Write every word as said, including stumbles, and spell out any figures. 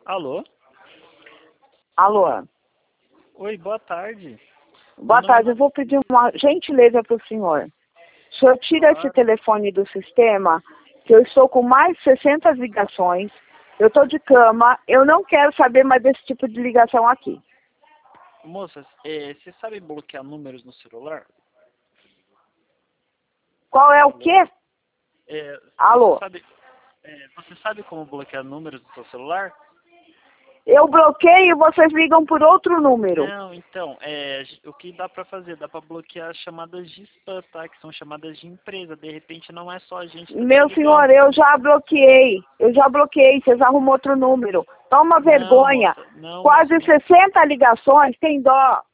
Alô? Alô? Oi, boa tarde. Boa tarde, eu vou pedir uma gentileza para o senhor. O senhor tira esse telefone do sistema, que eu estou com mais de sessenta ligações, eu estou de cama, eu não quero saber mais desse tipo de ligação aqui. Moças, é, você sabe bloquear números no celular? Qual é o quê? É, Alô? Você sabe, é, você sabe como bloquear números do seu celular? Eu bloqueio e vocês ligam por outro número. Não, então, é, o que dá pra fazer? Dá pra bloquear chamadas de spam, tá? Que são chamadas de empresa. De repente não é só a gente que tá Meu te senhor, ligando. eu já bloqueei. Eu já bloqueei, vocês arrumam outro número. Toma Não, vergonha. moça, não, Quase moça, não. sessenta ligações, tem dó.